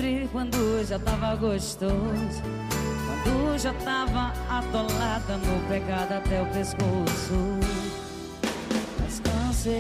sempre quando já tava gostoso, quando já tava atolada no pecado até o pescoço. Mas cansei,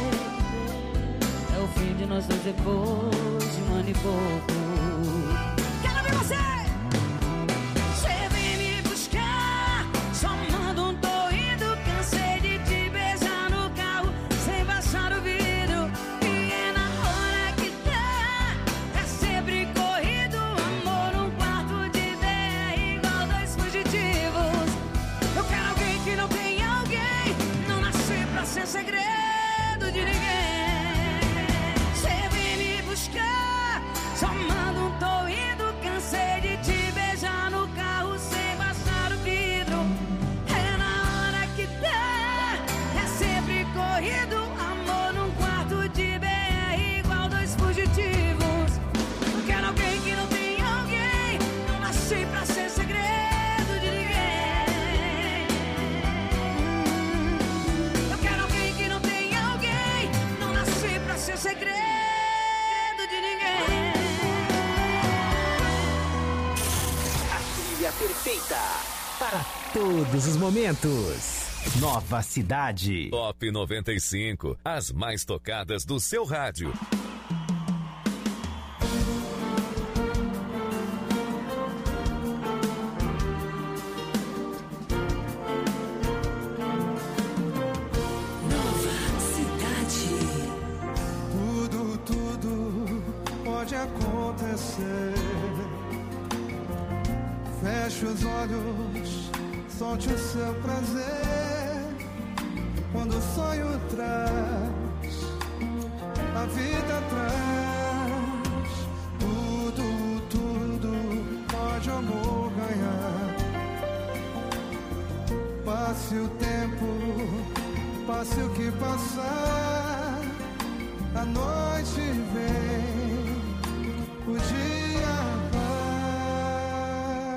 é o fim de nós dois depois de um ano e pouco. Quero ver você! Você vem me buscar, só manda um tô indo. Cansei de te beijar no carro, sem baixar o vidro. E é na hora que tá, é sempre corrido. Amor num quarto de DR, igual dois fugitivos. Eu quero alguém que não tem alguém, não nasci pra ser segredo de ninguém. Você vem me buscar, só manda um tô indo. Cansei de te beijar no carro, sem baixar o vidro. É na hora que dá, é sempre corrido. Amor num quarto de BR, igual dois fugitivos. Eu quero alguém que não tem alguém, não nasci pra ser segredo de ninguém. Eu quero alguém que não tem alguém, não nasci pra ser segredo de ninguém. A trilha perfeita para todos os momentos. Nova Cidade. Top 95, as mais tocadas do seu rádio. Tudo pode acontecer. Feche os olhos, solte o seu prazer. Quando o sonho traz, a vida traz. Tudo pode o amor ganhar. Passe o tempo, passe o que passar. A noite vem, o dia vai.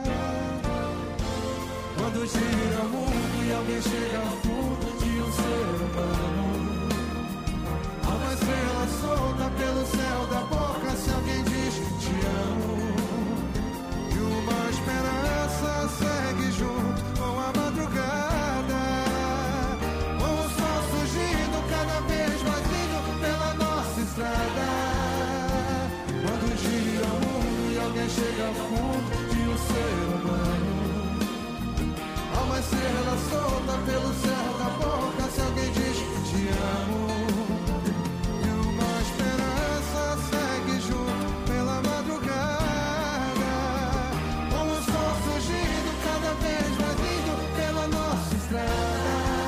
Quando gira o mundo e alguém chega ao fundo de um ser humano, há uma estrela solta pelo céu da boca se alguém diz te amo. E uma esperança segue junto com a madrugada, com o sol surgindo cada vez mais lindo pela nossa estrada. Quando gira o mundo e alguém chega ao fundo de um ser humano, há uma estrela solta pelo céu da boca se alguém diz te amo. E uma esperança segue junto pela madrugada, com o sol surgindo cada vez mais lindo pela nossa estrada.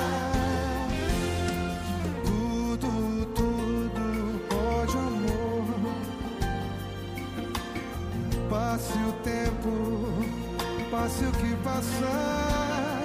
Tudo pode o amor. Passe o tempo, passe o que passar.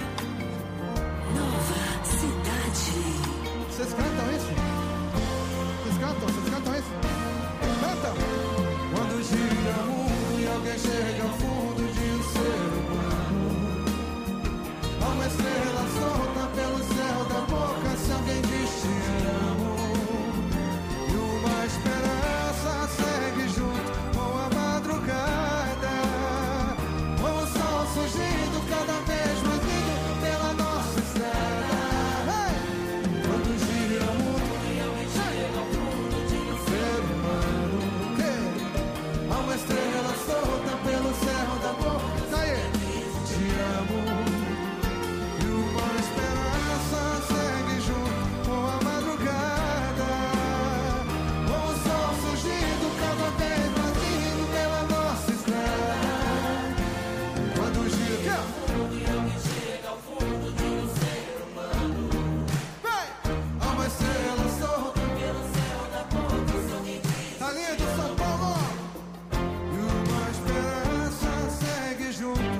Nova Cidade. Vocês cantam isso? Vocês cantam isso? Cantam! Quando gira o mundo e alguém chega ao fundo de um ser humano, há uma estrela solta pelo céu da boca se alguém diz te amo. E uma esperança segue junto com a madrugada, com o sol surgindo cada vez mais lindo pela nossa estrada. Hey! Quando gira o mundo e alguém chega ao fundo de um ser humano, hey! Há uma estrela solta pelo céu da boca, te amo. E uma esperança segue junto com a madrugada, com o sol surgindo cada vez mais lindo pela nossa estrada. Quando gira e alguém chega ao fundo de um ser humano, há uma estrela solta pelo céu da boca se alguém diz tá lindo São Paulo. E uma esperança segue junto,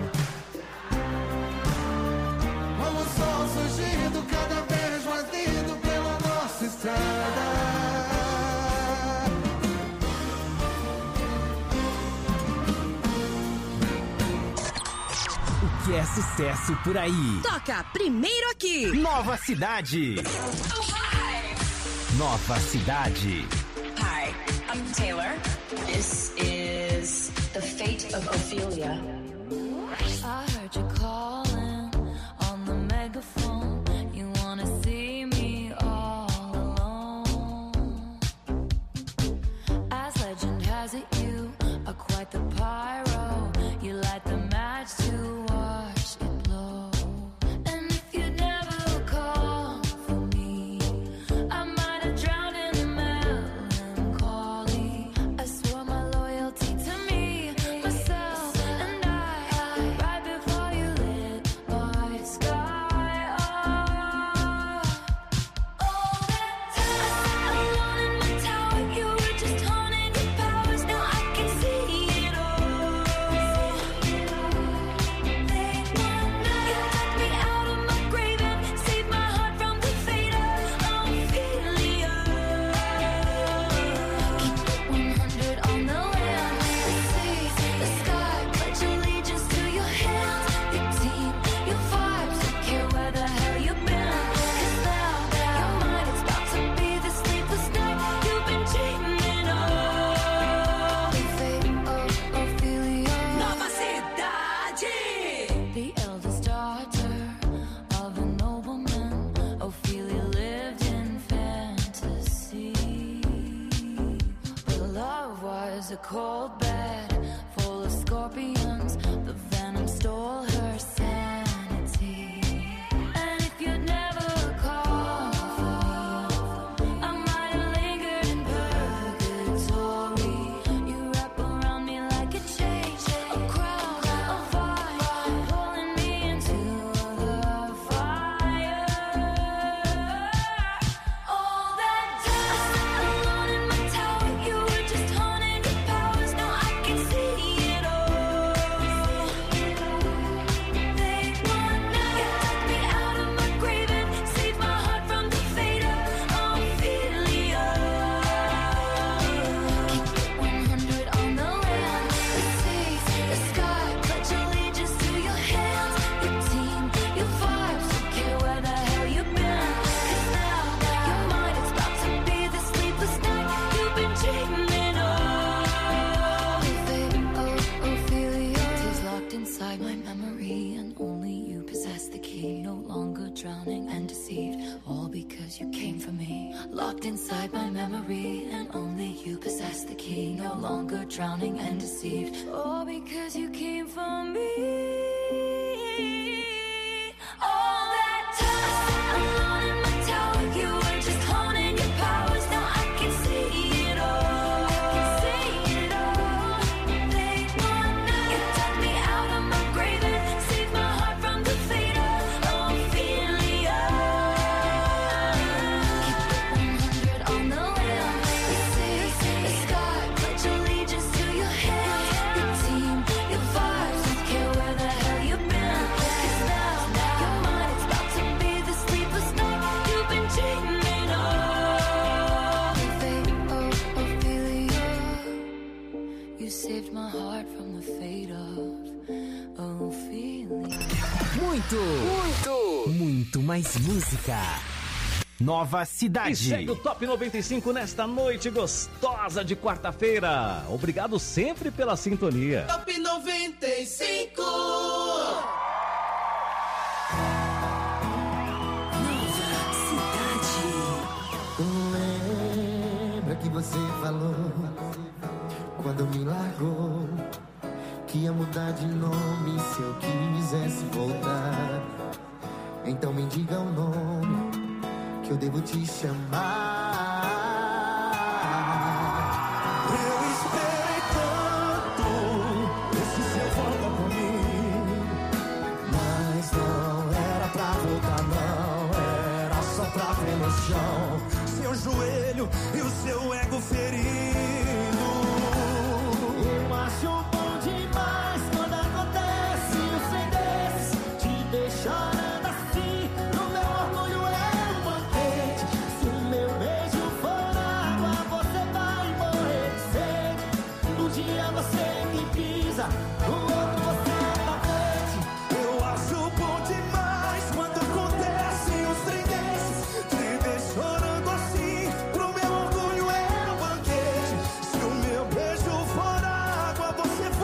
com o sol surgindo cada vez mais lindo pela nossa estrada. O que é sucesso por aí? Toca primeiro aqui. Nova Cidade. Nova Cidade. Hi, I'm Taylor. This is of Ophelia. I heard you calling on the megaphone. You wanna see me all alone. As legend has it, you are quite the pyro. You light the match to watch it blow. And if you never call for me, I might have drowned in melancholy. I swore my loyalty to me, myself, and I, right before you lit my sky up. All that time, alone in my tower, you were just honing your powers. Now I can see it all. Late one night, you took me out of my grave and saved my heart from the fate of Ophelia. Keep it 100 on the land, the seas, the sky, pledge allegiance to your hands, your team, your vibes, don't care where the hell you've been. 'Cause now, your mind is about to be the sleepless night you've been dreaming of. The fate of Ophelia. Nova Cidade. The eldest daughter of a nobleman, Ophelia lived in fantasy. But love was a cold bed full of scorpions. The venom stole her sanity. And if you'd never called for me, I might have lingered in purgatory. You wrap around me like a chain, a crown, a vine, pulling me into the fire. All that time, alone in my tower, you were just honing your powers. Now I can see it all. Late one night, you took me out of my grave and saved my heart from the fate of Ophelia. Keep it 100 on the land, the seas, the sky, pledge allegiance to your hands, your team, your vibes, don't care where the hell you've been. 'Cause now, your mind is about to be the sleepless night you've been dreaming of. The fate of Ophelia is locked inside my memory, and only you possess the key. No longer drowning and deceived, all because you came for me. Locked inside my memory, and only you possess the key. No longer drowning and deceived, all because you came for me. All that time, alone in my tower, you were just honing your powers. Now I can see it all. Late one night, you took me out of my grave and saved my heart from the fate of Ophelia. Keep it 100 on the land, the seas, the sky, pledge allegiance to your hands, your team, your vibes, don't care where the hell you've been. 'Cause now, your mind is about to be the sleepless night you've been dreaming of. The fate of Ophelia. You saved my heart from the fate of Ophelia. Muito mais música. Nova E Cidade. segue o Top 95 nesta noite gostosa de quarta-feira. Obrigado sempre pela sintonia. Top 95. Lembra que você falou quando me largou que ia mudar de nome se eu quisesse voltar. Então me diga o nome que eu devo te chamar. Eu esperei tanto esse seu volta por mim, mas não era pra voltar, não era só pra ver no chão seu joelho e o seu ego ferido. Eu acho bom demais quando acontece um trem desse, te deixar assim. No meu orgulho é um banquete. Se o meu beijo for água, você vai morrer de sede. Um dia você me pisa, no outro você tá frente. Eu acho bom demais quando acontece um trem desses, te deixando assim. Pro meu orgulho é um banquete. Se o meu beijo for água, você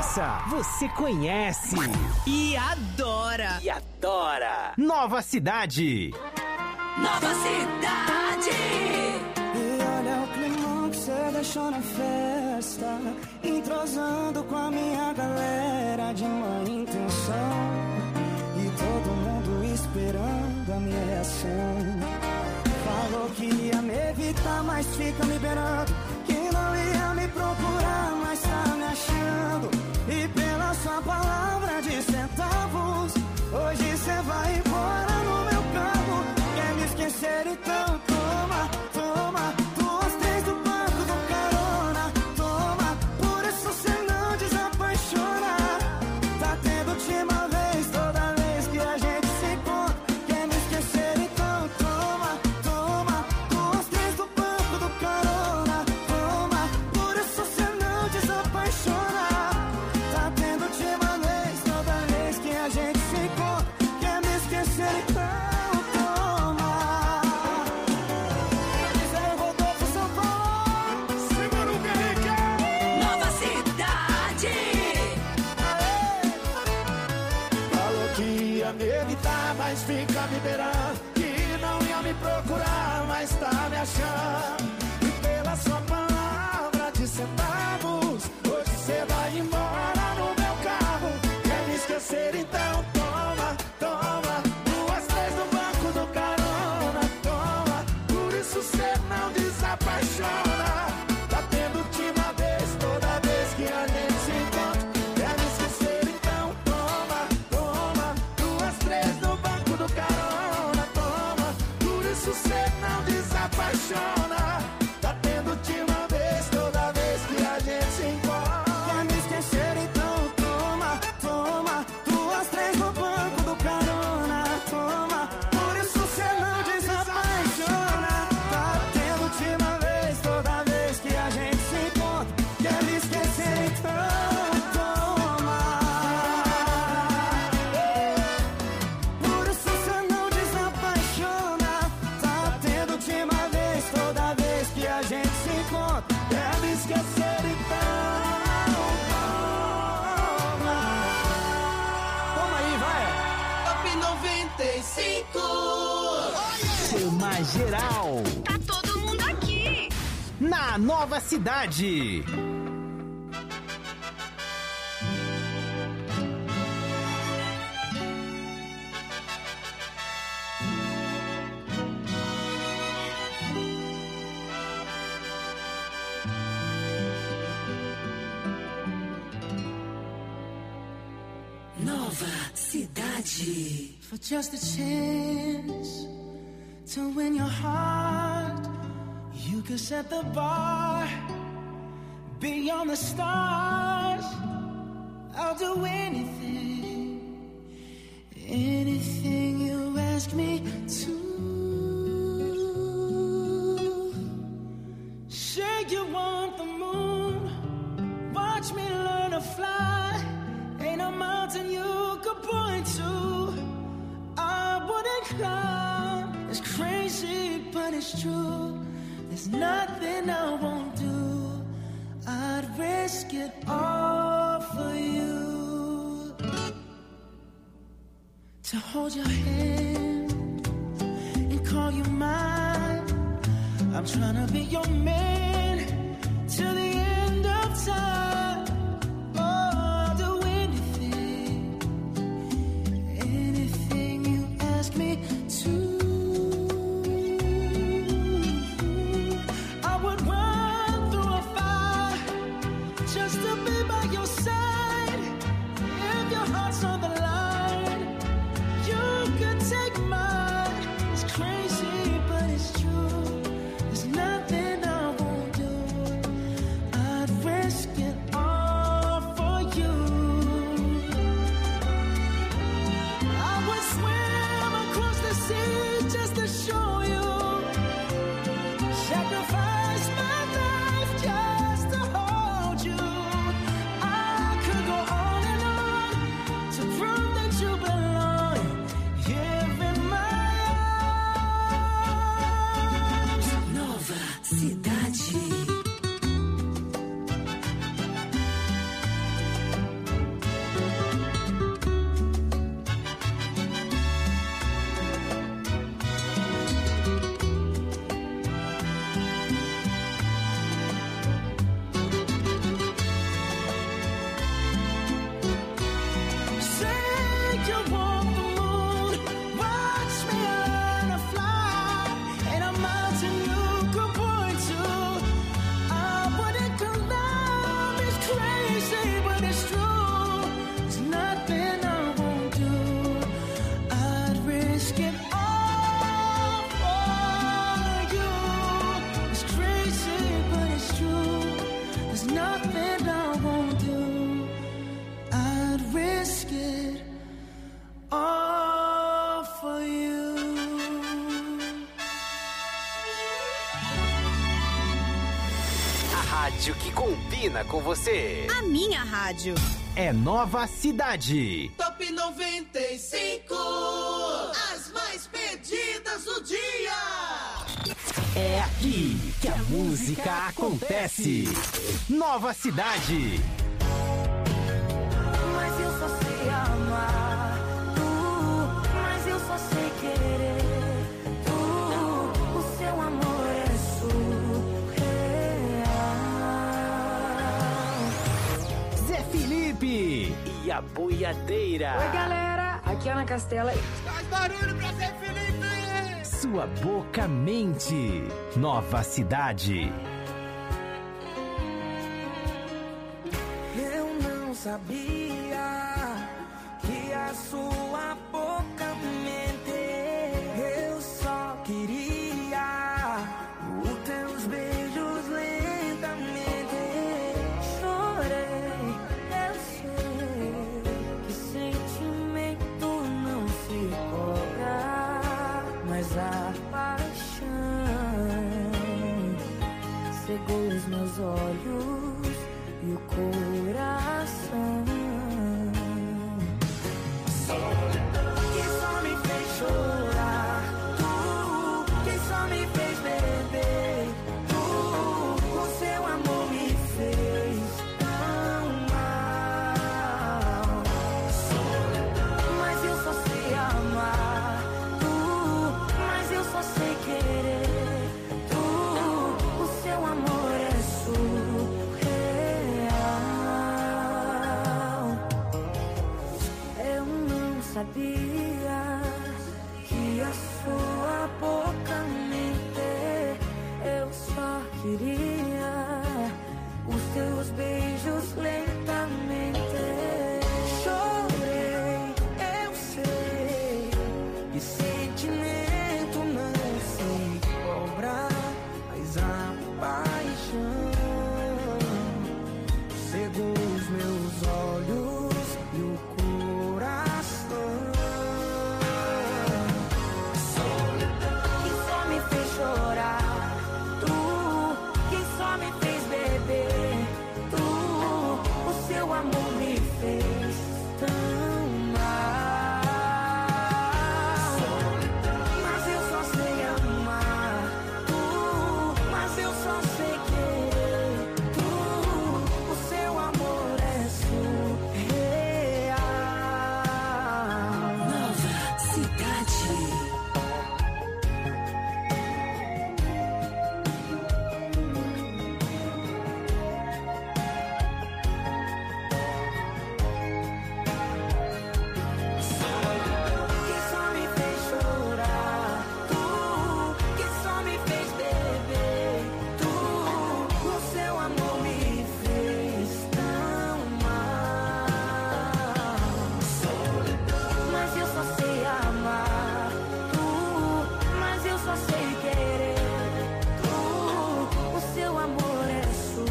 Essa você conhece e adora. Nova Cidade. Nova Cidade. E olha o climão que cê deixou na festa, entrosando com a minha galera de má intenção. E todo mundo esperando a minha reação. Falou que ia me evitar, mas fica me beirando. Que não ia me procurar, mas tá me achando. E pela sua palavra de centavos, hoje cê vai embora no meu carro. Quer me esquecer, então toma, toma. Duas, três do banco do carona. Toma, por isso cê não desapaixona. Tá tendo última vez, toda vez que a gente se encontra. Quer me esquecer, então toma, toma. Duas, três do banco do carona. Toma, por isso cê não desapaixona. Tá tendo última vez, toda vez que a gente se encontra. Quer me esquecer, então toma. Zé voltou pro São Paulo. Segura o Henrique. Nova Cidade. Falou que ia me evitar, mas fica me beirando. Que não ia me procurar, mas tá me achando. E pela sua palavra de centavos, hoje cê vai embora no meu carro. Quer me esquecer, então toma, toma. Duas, três no banco do carona. Toma, por isso cê não desapaixona. Tá tendo última vez, toda vez que a gente se encontra. Quer me esquecer, então toma, toma. Duas, três no banco do carona. Toma, por isso cê não desapaixona. Tá tendo última vez, toda vez que a gente se encontra. Quer me esquecer, então toma, toma. Duas, três no banco do carona. Toma, por isso cê não desapaixona. Tá tendo última vez, toda vez que a gente se encontra. Quer me esquecer, então toma. Por isso cê não desapaixona. Tá tendo última vez, toda vez que a gente se encontra. Quer me esquecer, então toma. Toma aí, vai. Top 95. Chama geral Tá todo mundo aqui. na Nova Cidade. Nova Cidade. For just a chance to win your heart, you could set the bar beyond the stars. I'll do anything, anything you ask me to. Say you want the moon, watch me learn to fly. Ain't a mountain you could point to I wouldn't climb. It's crazy, but it's true. There's nothing I won't do. I'd risk it all for you. To hold your hand and call you mine. I'm trying to be your man till the end of time. Oh, I'll do anything, anything you ask me to. I would run through a fire just to be by your side. If your heart's on the line, you could take mine. It's crazy, but it's true. There's nothing I won't rádio que combina com você. A minha rádio. É Nova Cidade. Top 95. As mais pedidas do dia. É aqui que a música acontece. Nova Cidade. Mas eu só sei amar tu, mas eu só sei querer tu. O seu amor é surreal. Zé Felipe e a boiadeira. Oi, galera, aqui é Ana Castela. Faz barulho pra Zé Felipe! Sua boca mente. Nova Cidade. Eu não sabia que a sua boca mente. Eu só queria os teus beijos lentamente. Chorei, eu sei que sentimento não se cobra, mas a paixão cegou os meus olhos e o coração. Que só me fez chorar, tu que só me fez beber, tu o seu amor me fez tão mal. Mas eu só sei amar tu, mas eu só sei querer tu. O seu amor é surreal. Eu não sabia que a sua boca mente. Eu só queria os teus beijos lentamente. Chorei, eu sei Que sentimento não se cobra, mas a paixão cegou os meus olhos e o coração. que só me fez chorar, tu que só me fez beber, tu o seu amor me fez tão mal. Mas eu só sei amar tu, mas eu só sei querer tu. O seu amor é surreal. Nova Cidade. Que só me fez chorar, tu que só me fez beber, tu o seu amor me fez tão mal. Mas eu só sei amar tu, mas eu só sei querer tu. O seu amor é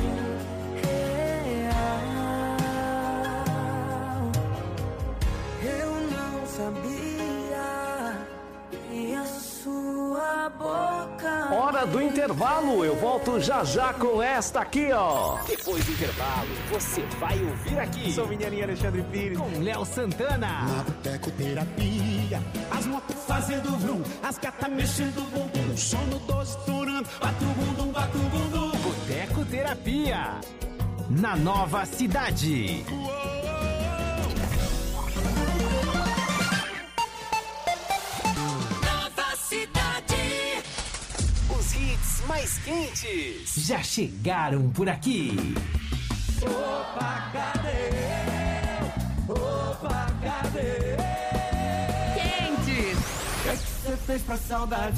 surreal. Eu não sabia que a sua boca. Hora do intervalo, eu volto já já com esta aqui, ó. Depois do intervalo, você vai ouvir aqui. Sou Mineirinho Alexandre Pires. Com Léo Santana. Na botecoterapia, as motos fazendo vrum, as gatas mexendo o bumbum, sono 12 estourando, bate o bumbum, bate o bumbum. Boteco Terapia. Na Nova Cidade. Nova Cidade. Os hits mais quentes já chegaram por aqui. Opa, cadê? Opa, cadê? Quentes. O que você fez pra saudade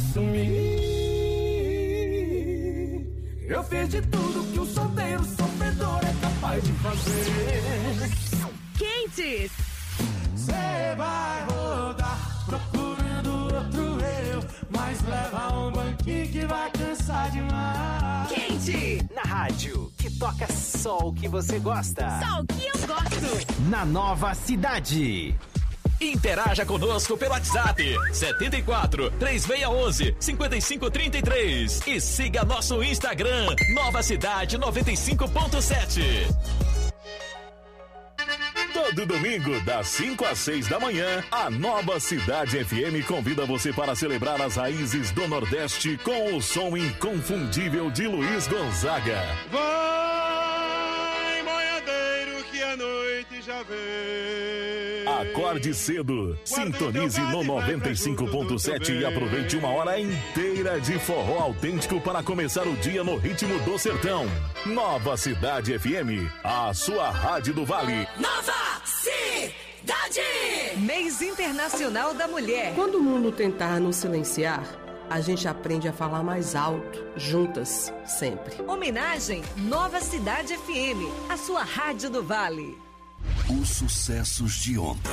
sumir? Eu fiz de tudo que um solteiro sofredor é capaz de fazer. Quentes. Você vai rodar procurando outro eu, mas leva um banquinho que vai cansar demais. Quente. Na rádio, que toca só o que você gosta. Só o que eu gosto. Na Nova Cidade. Interaja conosco pelo WhatsApp 74 3611 5533 e siga nosso Instagram Nova Cidade 95.7. Todo domingo, das 5 às 6 da manhã, a Nova Cidade FM convida você para celebrar as raízes do Nordeste com o som inconfundível de Luiz Gonzaga. Vai, boiadeiro, que a noite já vem. Acorde cedo, sintonize no 95.7 e aproveite uma hora inteira de forró autêntico para começar o dia no ritmo do sertão. Nova Cidade FM, a sua rádio do Vale. Nova Cidade! Mês Internacional da Mulher. Quando o mundo tentar nos silenciar, a gente aprende a falar mais alto, juntas, sempre. Homenagem Nova Cidade FM, a sua rádio do Vale. Os sucessos de ontem.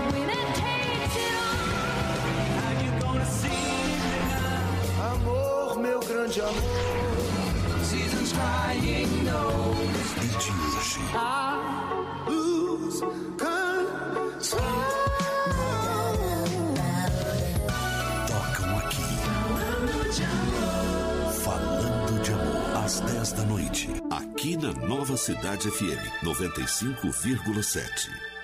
Amor, meu grande amor. Seasons crying knows. E de hoje. I lose control. Tocam aqui. Falando de amor. Às 10 da noite. Aqui na Nova Cidade FM 95,7.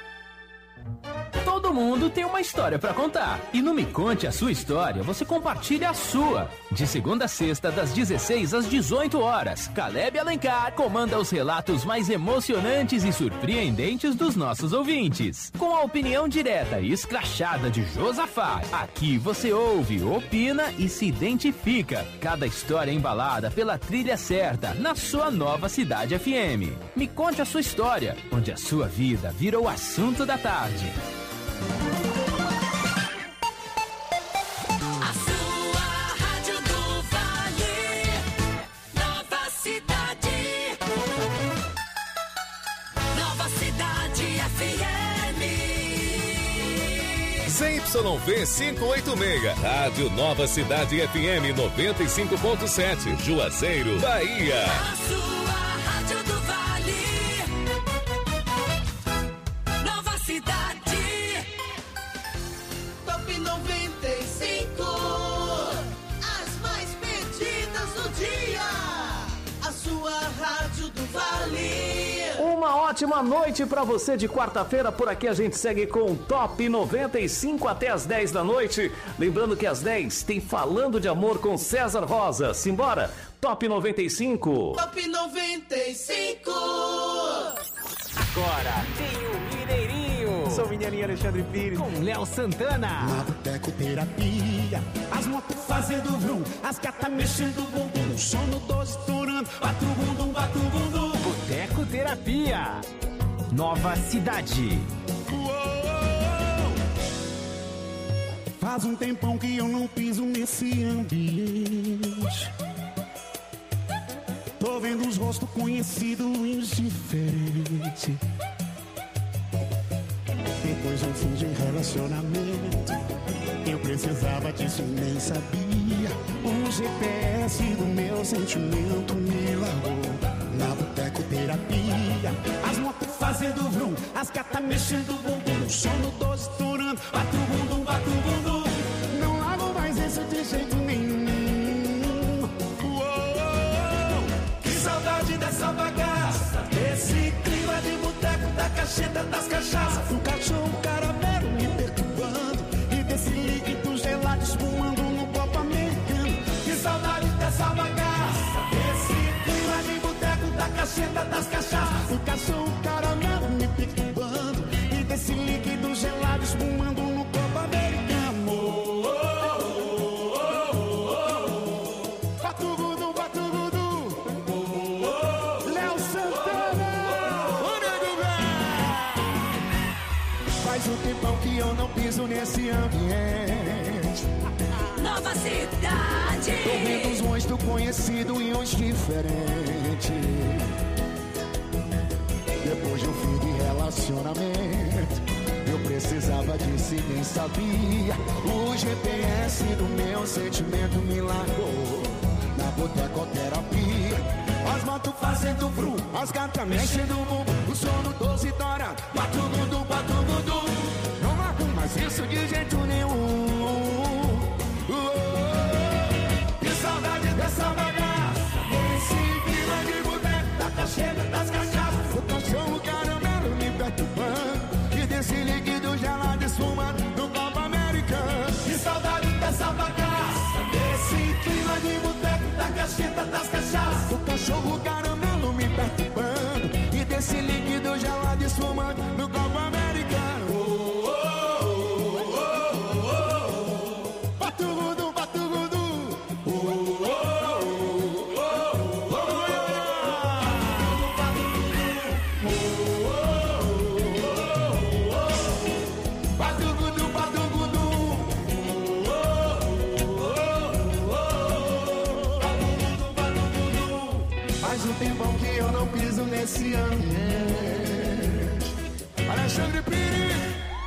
Todo mundo tem uma história pra contar. E no Me Conte a Sua História, você compartilha a sua. De segunda a sexta, das 16 às 18 horas. Caleb Alencar comanda os relatos mais emocionantes e surpreendentes dos nossos ouvintes. Com a opinião direta e escrachada de Josafá. Aqui você ouve, opina e se identifica. Cada história embalada pela trilha certa, na sua Nova Cidade FM. Me Conte a Sua História, onde a sua vida vira o assunto da tarde. A sua rádio do Vale, Nova Cidade. Nova Cidade FM. ZYV 586, Rádio Nova Cidade FM 95.7, Juazeiro, Bahia. A sua rádio do Vale, Nova Cidade. Top 95, as mais pedidas do dia. A sua rádio do Vale. Uma ótima noite pra você de quarta-feira. Por aqui a gente segue com o Top 95 até as 10 da noite. Lembrando que às 10 tem Falando de Amor com César Rosa. Simbora, Top 95. Top 95. Agora tem o Mineirinho. Sou o Mineirinho Alexandre Pires com Léo Santana. Na boteco terapia, as motos fazendo vrum, as gatas mexendo o bumbum, o sono 12 estourando, bate o bumbum, bate o bumbum. Boteco Terapia. Nova Cidade. Faz um tempão que eu não piso nesse ambiente. Tô vendo os rostos conhecidos e os diferentes. Depois de um fim de relacionamento, eu precisava disso e nem sabia. O GPS do meu sentimento me largou. Na boteco terapia, as motos fazendo vrum, as gatas mexendo o bumbum, o sono 12 estourando, bate o bumbum, bate o bumbum. Não largo mais isso de jeito nenhum. Que saudade dessa bagaça, desse clima de boteco, da cacheta, das cachaças. Um cachorro caramelo me perturbando e desse líquido gelado espumando no copo americano. Que saudade dessa bagaça, desse clima de boteco, da cacheta, das cachaças. Um cachorro caramelo me perturbando e desse líquido gelado espumando no copo americano. Batugudu, batugudu. Léo Santana. Faz um tempão que eu não piso nesse ambiente. Nova Cidade. Tô vendo os rostos conhecidos e uns diferentes. Depois de um fim de relacionamento, eu precisava disso e nem sabia. O GPS do meu sentimento me largou. Na botecoterapia, as motos fazendo vrum, as gatas mexendo o bumbum, o sono 12 estourando, bate o bumbum, bate o bumbum. Não largo mais faz isso de jeito nenhum. Que saudade dessa bagaça, esse clima de boteco, da cacheira, das cachaças, o cachorro caramelo me perturbando, e desse líquido gelado esfumando no copo americano. Que saudade dessa bagaça, desse clima de boteco, da cacheira, das cachaças, o cachorro caramelo me perturbando, e desse líquido gelado esfumando no copo americano. Batugudu, batugudu. Batugudu, batugudu. Faz um tempão que eu não piso nesse ambiente. Alexandre Pires,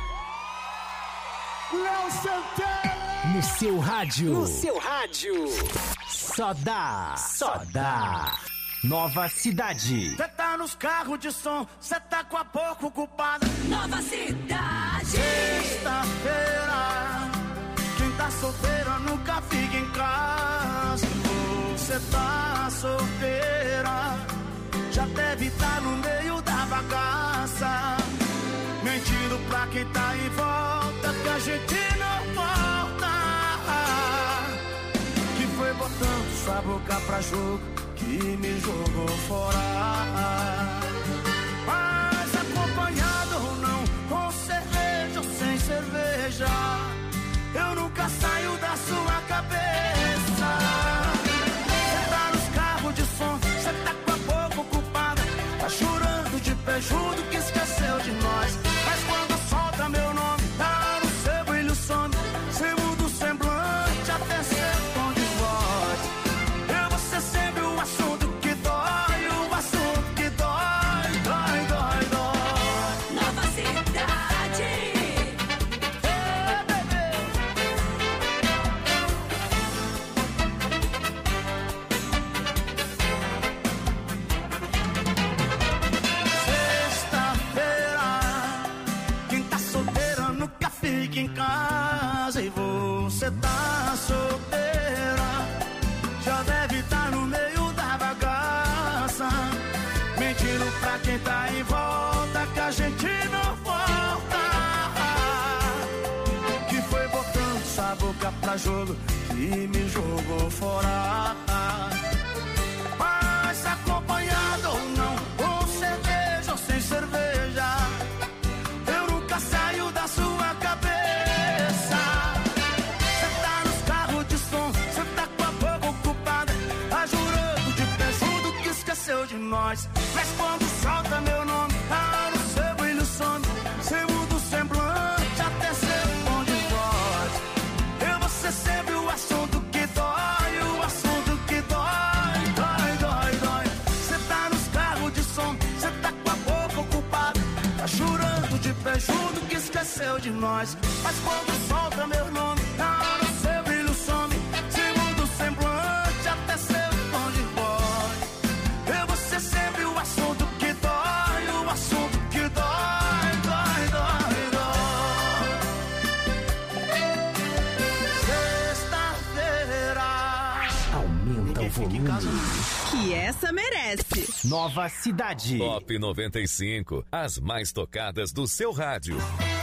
Léo Santana. No seu rádio. No seu rádio. Só dá. Só dá. Nova Cidade. Cê tá nos carros de som, cê tá com a boca ocupada. Nova Cidade. Sexta-feira, quem tá solteira nunca fica em casa. Você tá solteira, já deve estar no meio da bagaça, mentindo pra quem tá em volta, que a gente não volta. Que foi botando sua boca pra jogo, que me jogou fora. Mas acompanhado ou não, com cerveja ou sem cerveja, eu nunca saio da sua cabeça. Cê tá nos carros de som, cê tá com a boca ocupada, tá chorando de pé junto que esqueceu de nós. Mas quando solta meu nome, tá no seu brilho some, cê muda o semblante até ser tom de voz. Eu vou ser sempre o assunto que dói, o assunto que dói, dói, dói, dói. Nova Cidade. Ei, bebê. Sexta-feira, quem tá solteira nunca fica em casa, e você tá solteira, já deve estar no meio da bagaça, mentindo pra quem tá em volta, que a gente não volta. Que foi botando sua boca pra jogo, que me jogou fora. Mas acompanhado ou não, com cerveja ou sem cerveja, eu nunca saio da sua cabeça. Cê tá nos carros de som, cê tá com a boca ocupada, tá jurando de pé junto que esqueceu de nós. Mas quando solta meu nome, tá no seu brilho some, cê muda o semblante até ser um tom de voz. Eu vou ser sempre o assunto que dói, o assunto que dói, dói, dói, dói. Cê tá nos carros de som, cê tá com a boca ocupada, tá chorando de pé junto que esqueceu de nós. Mas quando solta meu nome, tá no seu brilho some, cê muda o semblante até ser um tom de voz. Eu vou ser sempre o assunto que dói, o assunto que dói, dói, dói, dói. Sexta-feira. Aumenta o volume. Que essa merece. Nova Cidade. Top 95. As mais tocadas do seu rádio.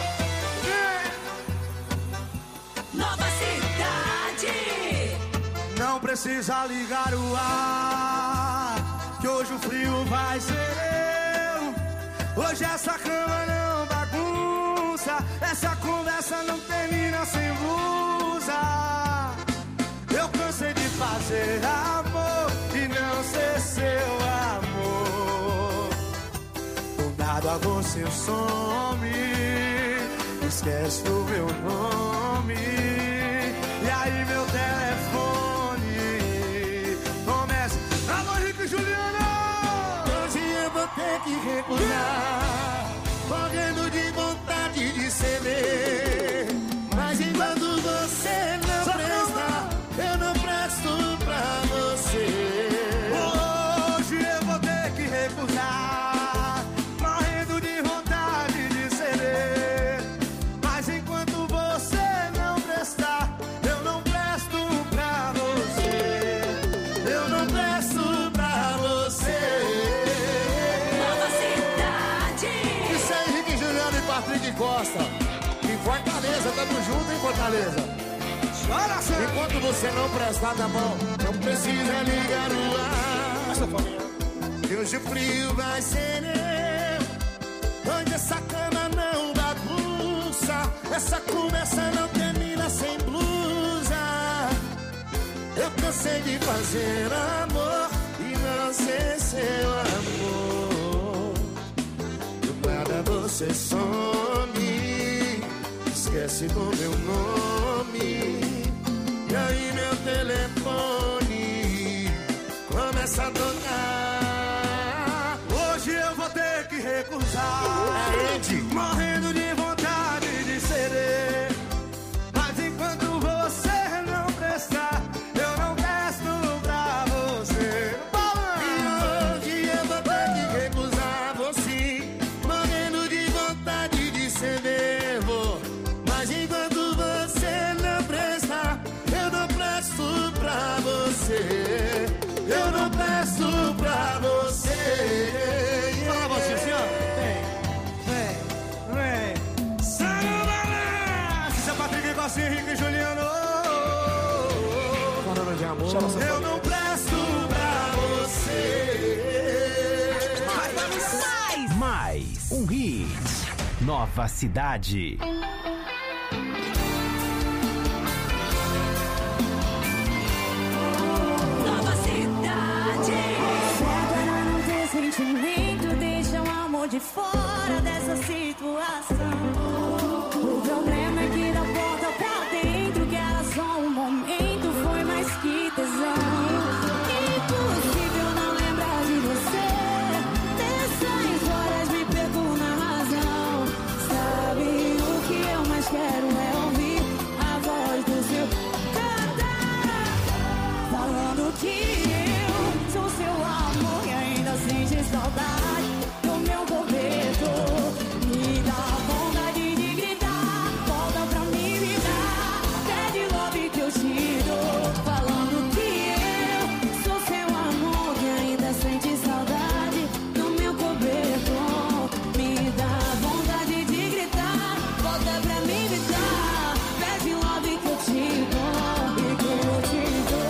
Nova Cidade. Não precisa ligar o ar, que hoje o frio vai ser eu. Hoje essa cama não bagunça, essa conversa não termina sem blusa. Eu cansei de fazer amor e não ser seu amor. Do nada a você some, esquece o meu nome. E aí meu telefone começa: alô, Rico e Juliana. Hoje eu vou ter que recusar, correndo de vontade de ceder. Mas enquanto você não presta, eu não presto pra você. Hoje eu vou ter que recusar, morrendo de vontade de ceder. Mas enquanto Costa. Em Fortaleza, tamo junto em Fortaleza. Enquanto você não prestar na mão, não precisa ligar o ar. Que hoje o frio vai ser eu. Hoje essa cama não bagunça. Essa conversa não termina sem blusa. Eu cansei de fazer amor e não ser seu amor. Do nada você some, esquece do meu nome. E aí meu telefone começa a tocar. Hoje eu vou ter que recusar. Morrendo de vontade de ceder. Mas enquanto você não prestar, eu não presto pra você. E hoje eu vou ter que recusar você. Morrendo de vontade de ceder, vou. Mas enquanto você não prestar, eu não presto pra você. Eu não presto pra você. Fala você, senhor. Vem. Sangalá! Seu Patrick, Costa, Henrique e Juliano. Falando de amor. Eu não presto pra você. Mais um hit. Nova Cidade. Sentimento deixa o amor de fora dessa situação. O problema é que da porta pra dentro, que era só um momento, foi mais que tesão. Impossível não lembrar de você. Dessas horas me perco na razão. Sabe o que eu mais quero é ouvir a voz do seu cantar, falando que eu sou seu amor e ainda sente saudade do meu coberto. Me dá vontade de gritar, volta pra mim me dar. Pede love que eu te dou, falando que eu sou seu amor e ainda sente saudade do meu coberto. Me dá vontade de gritar, volta pra mim me dar. Pede love que eu te dou e que eu te dou.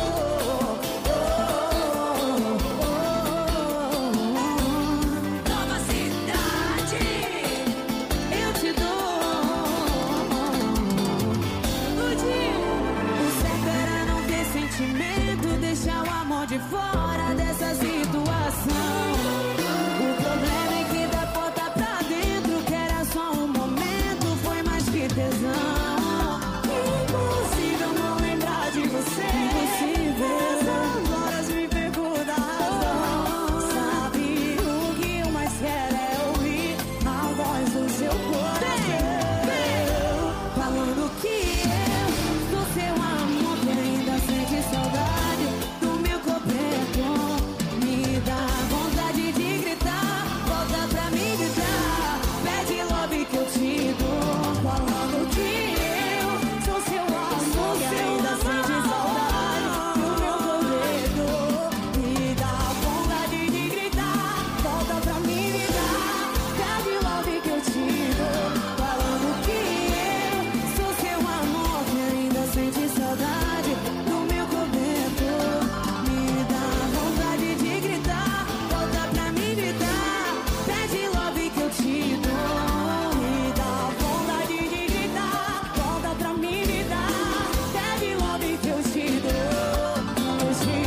Deixar o amor de fora dessa situação. O problema é que da porta pra dentro, que era só um momento, foi mais que tesão. Impossível não lembrar de você. Impossível. Essas horas me perco da razão. Sabe o que eu mais quero é ouvir a voz do seu coração, falando que eu sou seu amor que ainda sente saudade do meu coberto. Me dá vontade de gritar, volta pra mim gritar. Pede love que eu te dou, falando que eu sou seu amor que ainda sente saudade do meu coberto. Me dá vontade de gritar, volta pra mim gritar. Pede love que eu te dou, falando que eu sou seu amor que ainda sente saudade do meu coberto. Me dá vontade de gritar, volta pra mim gritar. Pede love que eu te dou. Me dá vontade de gritar, volta pra mim me dar. Pede love que eu te dou. Eu te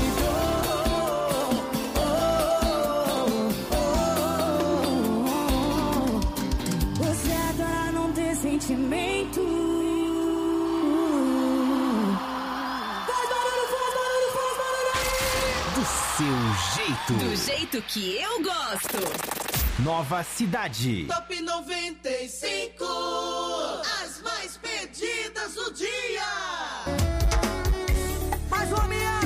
dou. Você adora não ter sentimento. Do seu jeito. Do jeito que eu gosto. Nova Cidade. Top 95, as mais pedidas do dia. Mais uma minha.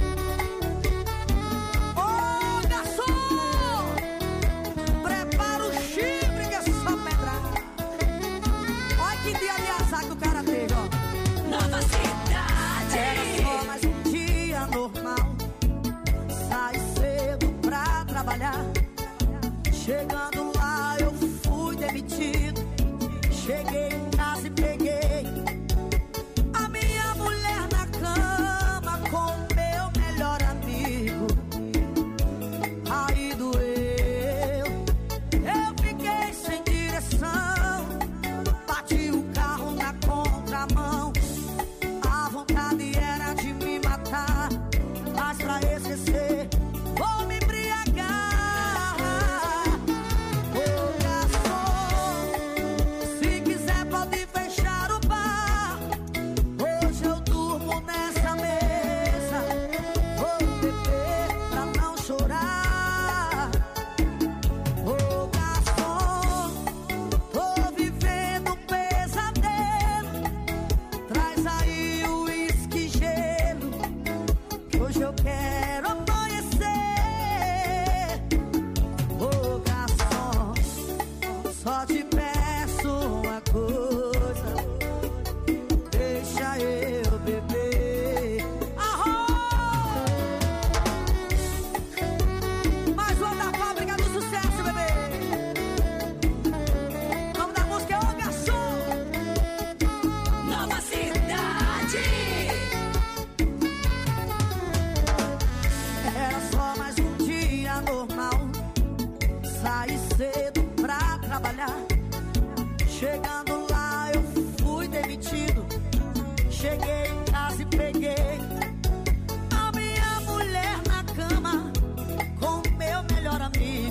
Ô, garçom! Prepara o chifre que é só pedrada. Olha que dia de azar que o cara teve, ó. Nova Cidade. Era só mais um dia normal. Sai cedo pra trabalhar. Chegando lá eu fui demitido.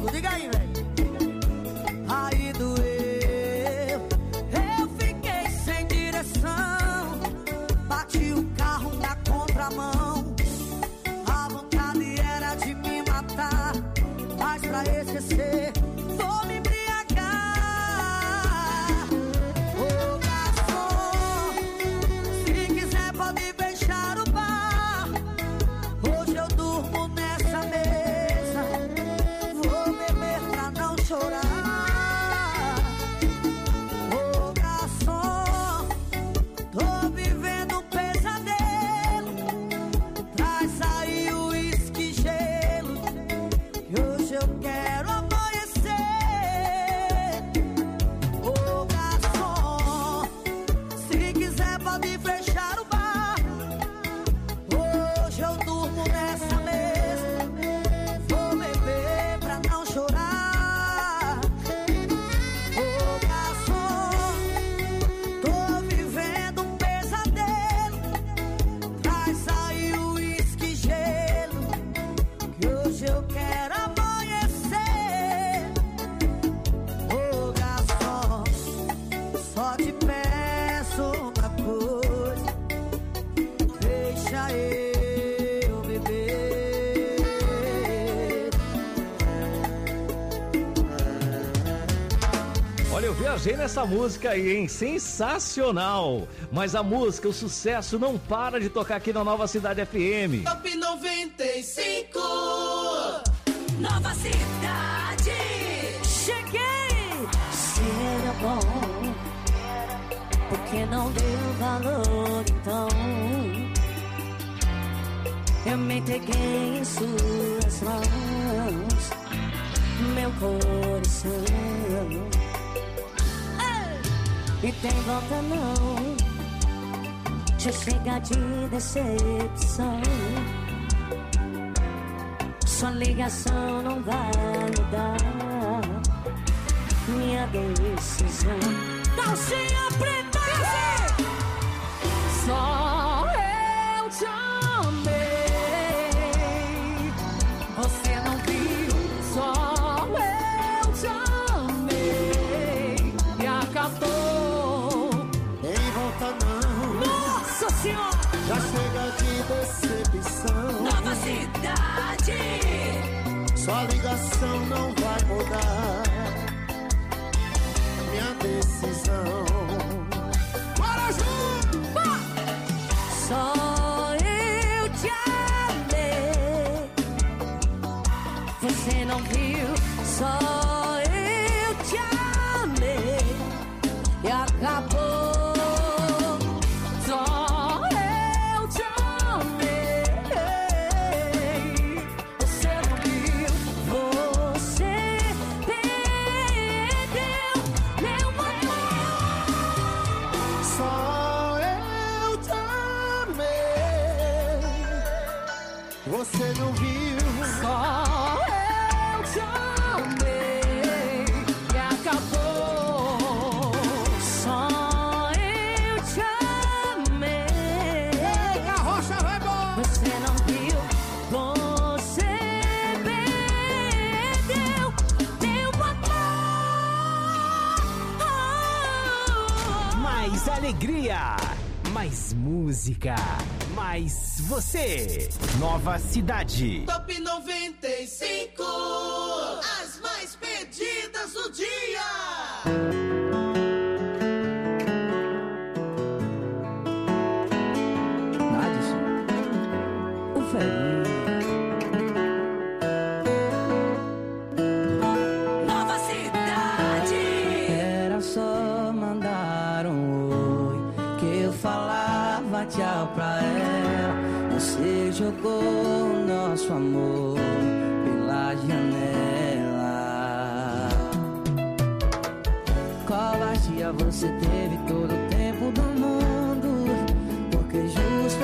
fogo, diga aí, velho. Aí doeu, eu fiquei sem direção, bati o carro na contramão, a vontade era de me matar, mas pra esquecer vou me embriagar. Ô garçom, se quiser pode fechar o bar, hoje eu durmo nessa mesa, vou beber pra não chorar. Ô garçom, tô vivendo um pesadelo, traz aí o uísque gelo, que hoje eu quero amanhecer. Ô garçom, se quiser pode fechar o bar, hoje eu durmo nessa mesa, vou beber pra não chorar. Ô garçom, tô vivendo um pesadelo, traz aí o uísque gelo, que hoje eu quero amanhecer. Ô garçom, só te peço uma coisa, deixa eu beber. Olha, eu viajei nessa música aí, hein? Sensacional! Mas a música, o sucesso não para de tocar aqui na Nova Cidade FM. Top 95. Nova Cidade. Cheguei! Se era bom, por que não deu valor então? Eu me entreguei em suas mãos, meu coração. E tem volta não, já chega de decepção. Sua ligação não vai mudar minha decisão. Calcinha preta! Só eu te amei, você não viu. Só eu te amei e acabou. Em volta não, Nossa Senhora! já chega de decepção. Nova Cidade. Sua ligação não vai mudar minha decisão. Bora junto! Só eu te amei, você não viu. Só eu te amei e acabou. Só eu te amei, você não viu. Você perdeu meu amor. Só eu te amei, você não viu. Só eu te amei e acabou. Só eu te amei. Ei, carroça vai embora! Você não viu, você perdeu meu amor. Mais alegria, mais música, mais você. Nova Cidade. Top 95. As mais pedidas do dia. Nadson, o velhinho. Nova Cidade. Era só mandar um oi que eu falava tchau pra ela. Você jogou o nosso amor pela janela. Covardia, você teve todo o tempo do mundo, porque justo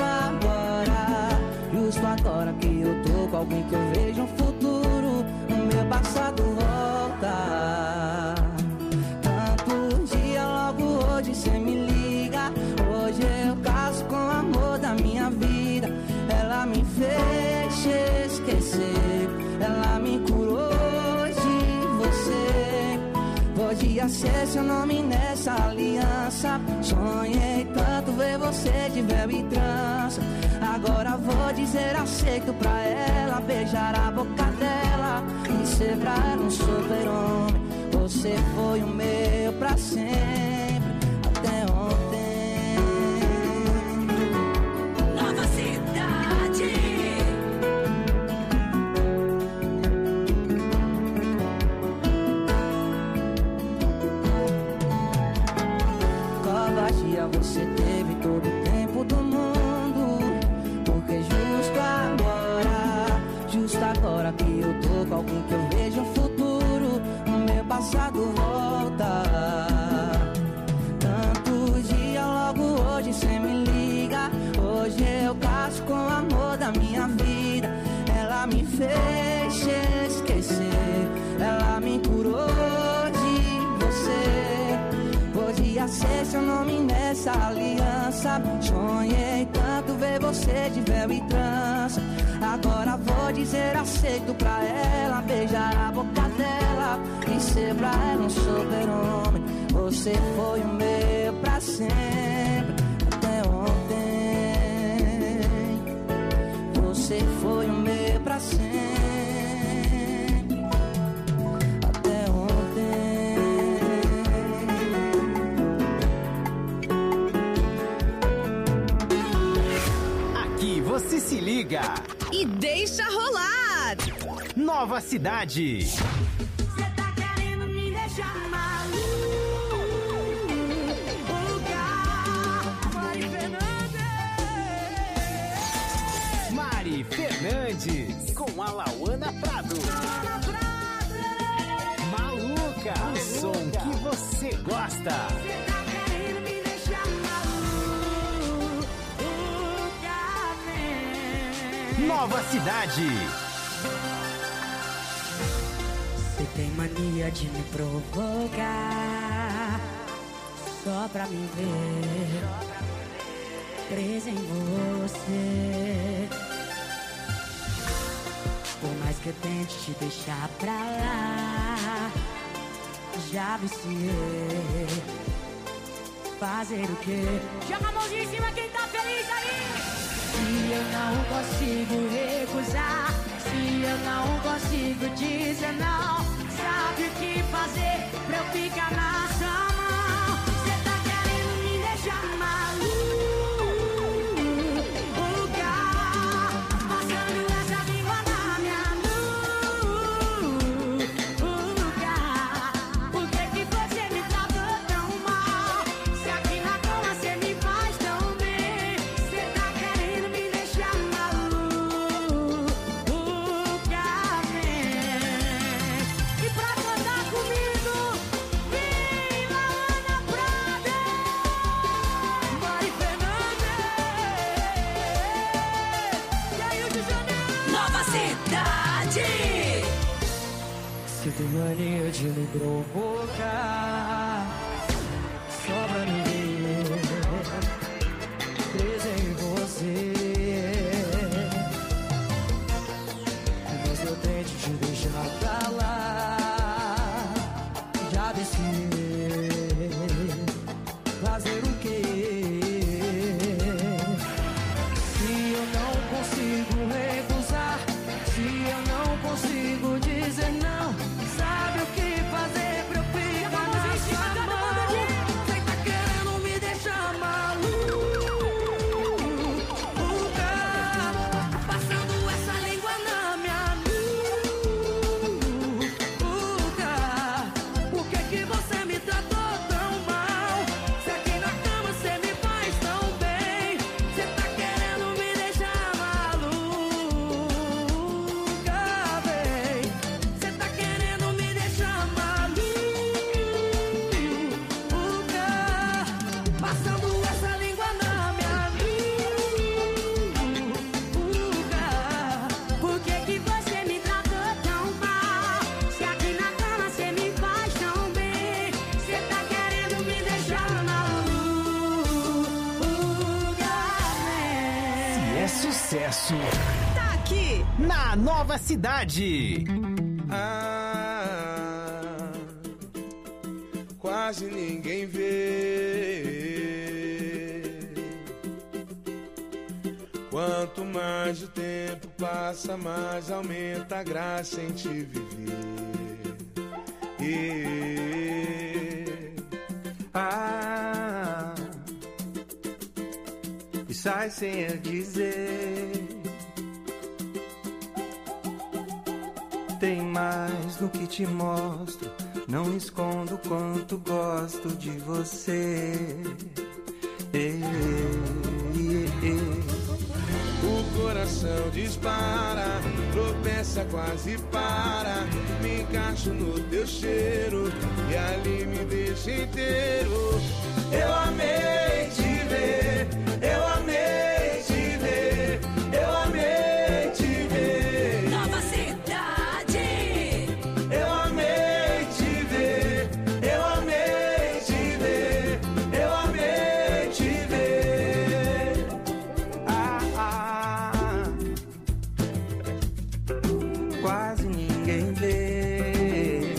agora que eu tô com alguém que eu vejo um futuro, o meu passado volta. Tanto dia, logo hoje cê me liga. Hoje eu caso com o amor da minha vida. Ela me fez esquecer, ela me curou hoje. Podia ser seu nome nessa aliança. Sonhei tanto ver você de véu e trança. Agora vou dizer aceito pra ela, beijar a boca dela e ser pra ela um super-homem. Você foi o meu pra sempre, até ontem. Nova Cidade. Covardia você teve todo o tempo do mundo. Porque justo agora que eu tô com alguém que eu vejo um futuro, o meu passado volta. Tantos dias logo hoje cê me liga. Hoje eu caso com o amor da minha vida. Ela me fez esquecer, ela me curou de você. Podia ser seu nome nessa aliança. Sonhei tanto ver você de véu e trança. Agora vou dizer aceito pra ela, beijar a boca dela e ser pra ela um super-homem. Você foi o meu pra sempre, até ontem. Você foi o meu pra sempre, até ontem. Aqui você se liga e deixa rolar. Nova Cidade. Cê tá querendo me deixar maluca. Mari Fernandes com a Lauana Prado. Maluca, o som que você gosta. Cê tá querendo me deixar maluca. Nova Cidade. Você tem mania de me provocar só pra me ver presa em você. Por mais que eu tente te deixar pra lá, já viciei. Fazer o quê? Joga a mãozinha em cima quem tá feliz aí! Se eu não consigo recusar, se eu não consigo dizer não, sabe o que fazer pra eu ficar na sua mão? Cê tá querendo me deixar maluca, passando essa língua na minha nuca. Por que que você me tratou tão mal? Se aqui na cama cê me faz tão bem. Cê tá querendo me deixar maluca, vem. E pra cantar comigo, vem Lauana Prado, Mari Fernandes e aí o de Janeiro. Nova Cidade. Você tem mania de me provocar só pra me ver presa em você. Mas eu tento te deixar pra lá, já desci. Fazer o quê? Se eu não consigo recusar, se eu não consigo dizer não, sabe o que fazer pra eu ficar na sua mão? Cê tá querendo me deixar maluca, passando essa língua na minha nuca. Por que que você me tratou tão mal? Se aqui na cama cê me faz tão bem. Cê tá querendo me deixar maluca, bem. Cê tá querendo me deixar maluca, passando essa língua na minha nuca. Por que que você me tratou tão mal? Se aqui na cama cê me faz tão bem. Cê tá querendo me deixar maluca, Se é sucesso, Tá aqui. na Nova Cidade. quase ninguém vê. Quanto mais o tempo passa, mais aumenta a graça em te viver. E sai sem eu dizer. Tem mais no que te mostro, não escondo quanto gosto de você. O coração dispara, tropeça, quase para. Me encaixo no teu cheiro e ali me deixa inteiro. Eu amei te ver, eu amei te ver, eu amei te ver. Nova Cidade. Eu amei te ver, eu amei te ver, eu amei te ver. Quase ninguém vê.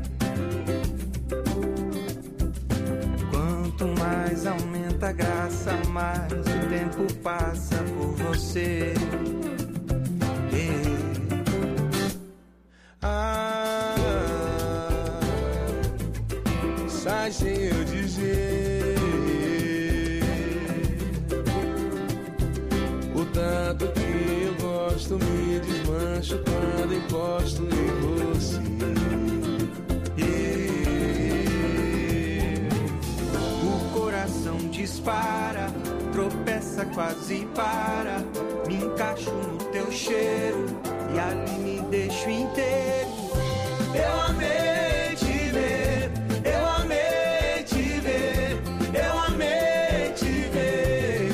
Quanto mais aumenta a graça, mais o tempo passa por você. Sai sem eu dizer o tanto que eu gosto, me desmancho quando encosto em você. O coração dispara, tropeça, quase para. Me encaixo no teu cheiro e ali me deixo inteiro. Eu amei te ver, eu amei te ver, eu amei te ver.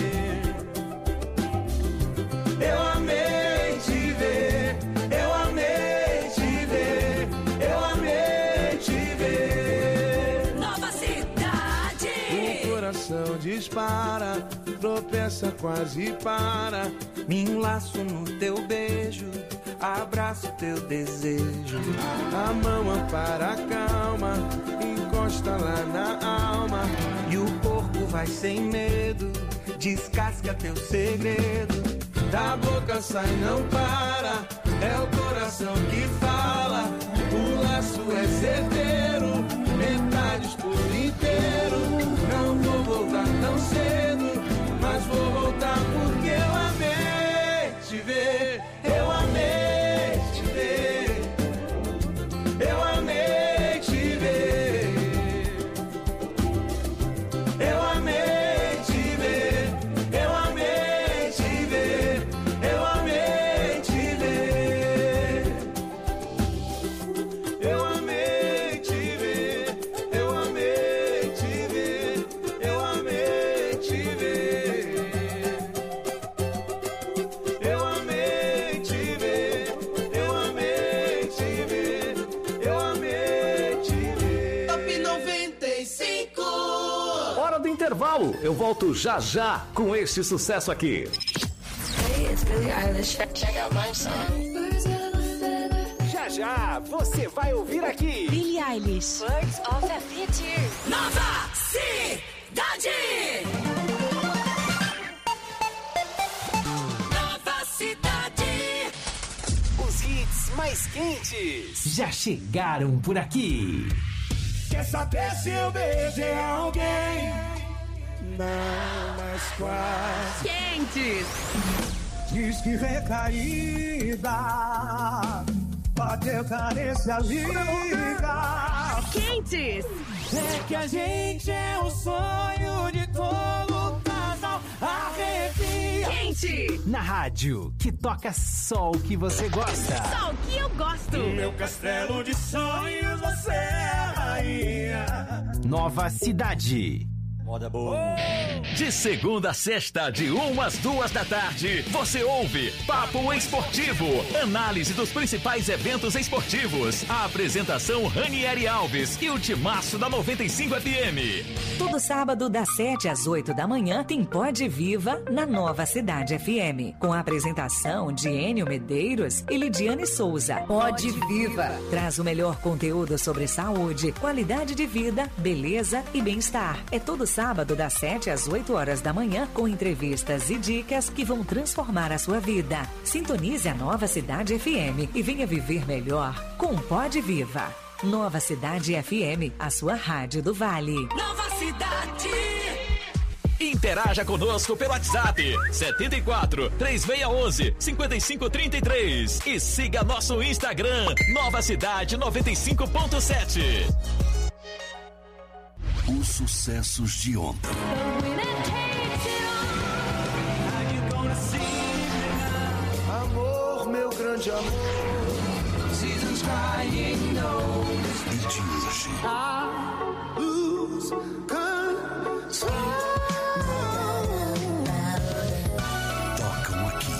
Eu amei te ver, eu amei te ver, eu amei te ver. Nova Cidade. O coração dispara, tropeça, quase para. Me enlaço no teu beijo, abraço teu desejo. A mão ampara, calma, encosta lá na alma. E o corpo vai sem medo, descasca teu segredo. Da boca sai, não para, é o coração que fala. O laço é certeiro, metades por inteiro. Não vou voltar tão cedo, mas vou voltar porque eu amei te ver. Eu amei te ver, eu amei te ver. Eu amei te ver, eu amei te ver, eu amei te ver. Eu amei te ver, eu amei te ver, eu amei te ver. Eu amei te ver, eu amei te ver, eu amei te ver. Top 95. Hora do intervalo. Eu volto já já com este sucesso aqui. Hey, it's Billie Eilish. Check out my song. Já já você vai ouvir aqui. Billie Eilish. Birds of a Picture. Nova Cidade. Nova Cidade. Os hits mais quentes Já chegaram por aqui. Quer saber se eu beijei alguém? Não, mas quase. Quentes. Diz que recaída, bateu carência, liga. Quentes. É que a gente é o sonho de todo casal. Arrepia. Quente. na rádio que toca só o que você gosta. Só o que eu gosto. No meu castelo de sonhos você é a rainha. Nova Cidade. Moda boa. De segunda a sexta, de 1 às 2 da tarde, você ouve Papo Esportivo, análise dos principais eventos esportivos. A apresentação Ranieri Alves e o timaço da 95 FM. Todo sábado, das 7 às 8 da manhã, tem Pode Viva na Nova Cidade FM. Com a apresentação de Enio Medeiros e Lidiane Souza. Pode Viva traz o melhor conteúdo sobre saúde, qualidade de vida, beleza e bem-estar. É todo sábado, das 7 às 8 horas da manhã, com entrevistas e dicas que vão transformar a sua vida. Sintonize a Nova Cidade FM e venha viver melhor com Pode Viva. Nova Cidade FM, a sua rádio do Vale. Nova Cidade. Interaja conosco pelo WhatsApp 74 3611 5533 e siga nosso Instagram Nova Cidade 95.7. Os sucessos de ontem. Amor, meu grande amor. Seasons crying no. E de hoje. I lose control. Tocam aqui.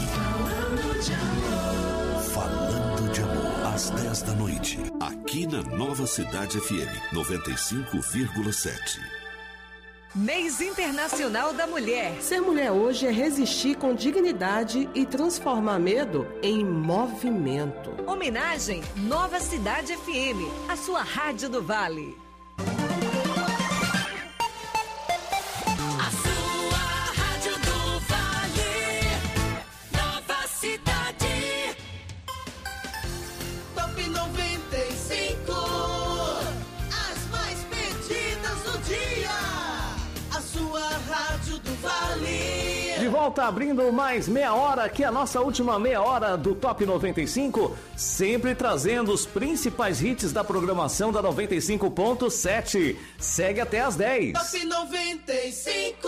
Falando de amor. Às 10 da noite. Aqui na Nova Cidade FM 95,7. Mês Internacional da Mulher. Ser mulher hoje é resistir com dignidade e transformar medo em movimento. Homenagem Nova Cidade FM, a sua rádio do Vale. A sua rádio do Vale. Nova Cidade. Top 95. As mais pedidas do dia. A sua rádio do Vale. De volta abrindo mais meia hora, que é a nossa última meia hora do Top 95, sempre trazendo os principais hits da programação da 95.7. Segue até às 10. Top 95.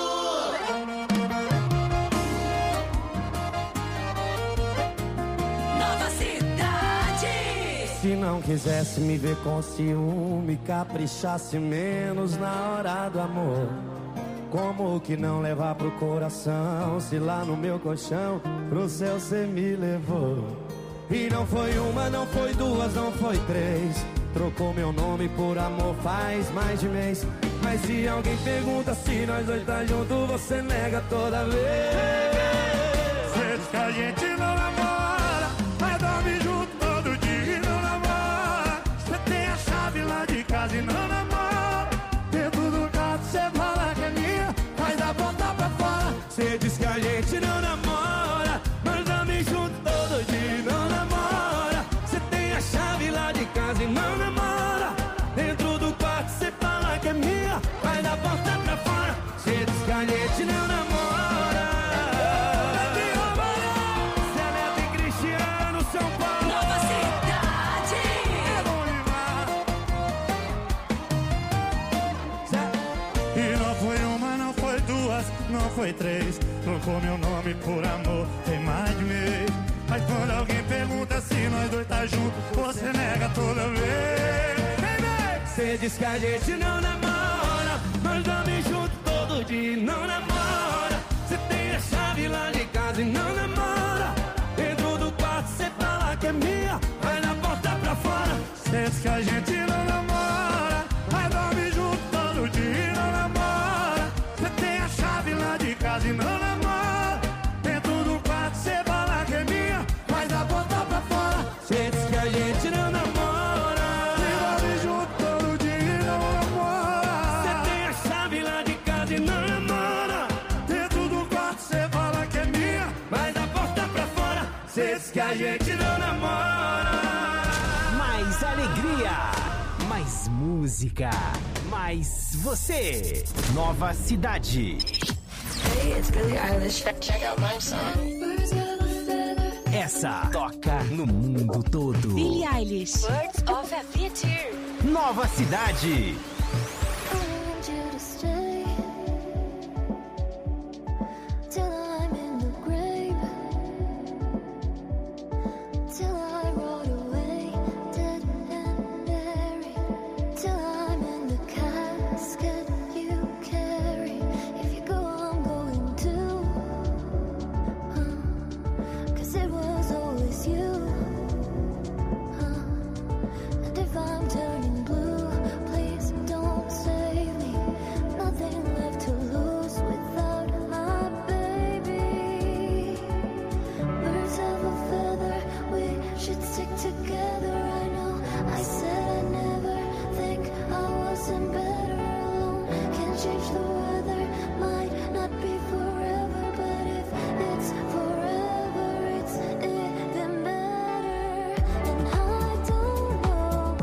Nova Cidade. Se não quisesse me ver com ciúme, caprichasse menos na hora do amor. Como que não levar pro coração, se lá no meu colchão, pro céu cê me levou. E não foi uma, não foi duas, não foi três. Trocou meu nome por amor faz mais de mês. Mas se alguém pergunta se nós dois tá junto, você nega toda vez. Cê diz que a gente não namora, mas dorme junto todo dia e não namora. Cê tem a chave lá de casa e não namora. Dentro do quarto cê fala que é minha, mas a porta pra fora. Cê diz que a gente não namora, mas dorme junto todo dia e não namora. Cê tem a chave lá de casa e não namora. Dentro do quarto cê fala que é minha, mas a porta pra fora. Cê diz que a gente não namora. Cê Neto e Cristiano, São Paulo. Nova Cidade. É bom demais. E não foi uma, não foi duas, não foi três. Trocou meu nome por amor, tem mais de mês. Mas quando alguém pergunta se nós dois tá junto, você nega toda vez. Cê diz que a gente não namora, mas dorme junto todo dia e não namora. Cê tem a chave lá de casa e não namora. Dentro do quarto cê fala que é minha, vai na porta pra fora. Cê diz que a gente não namora, mas dorme junto todo dia e não namora. Cê tem a chave lá de casa e não namora. Dentro do quarto cê fala que é minha, mas na porta pra fora. Cê diz que a gente não namora, e dorme junto todo dia e não namora. Cê tem a chave lá de casa e não namora. Dentro do quarto cê fala que é minha, mas na porta pra fora. Cê diz que a gente não namora. Mais alegria, mais música, mais você. Nova Cidade. Hey, it's Billie Eilish. Check out my song. Essa toca no mundo todo. Billie Eilish. Birds of a Future. Nova Cidade.